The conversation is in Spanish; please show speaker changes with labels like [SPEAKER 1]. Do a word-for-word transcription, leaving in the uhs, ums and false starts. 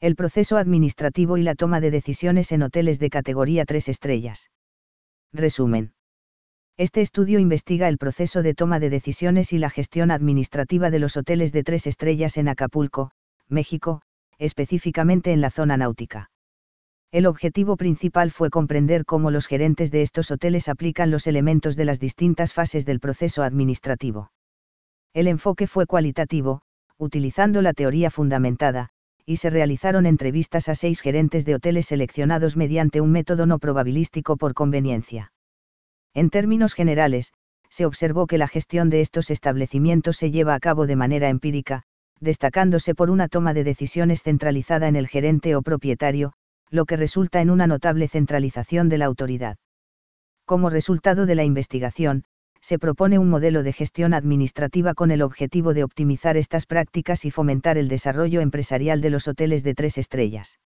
[SPEAKER 1] El proceso administrativo y la toma de decisiones en hoteles de categoría tres estrellas. Resumen. Este estudio investiga el proceso de toma de decisiones y la gestión administrativa de los hoteles de tres estrellas en Acapulco, México, específicamente en la zona náutica. El objetivo principal fue comprender cómo los gerentes de estos hoteles aplican los elementos de las distintas fases del proceso administrativo. El enfoque fue cualitativo, utilizando la teoría fundamentada, y se realizaron entrevistas a seis gerentes de hoteles seleccionados mediante un método no probabilístico por conveniencia. En términos generales, se observó que la gestión de estos establecimientos se lleva a cabo de manera empírica, destacándose por una toma de decisiones centralizada en el gerente o propietario, lo que resulta en una notable centralización de la autoridad. Como resultado de la investigación, se propone un modelo de gestión administrativa con el objetivo de optimizar estas prácticas y fomentar el desarrollo empresarial de los hoteles de tres estrellas.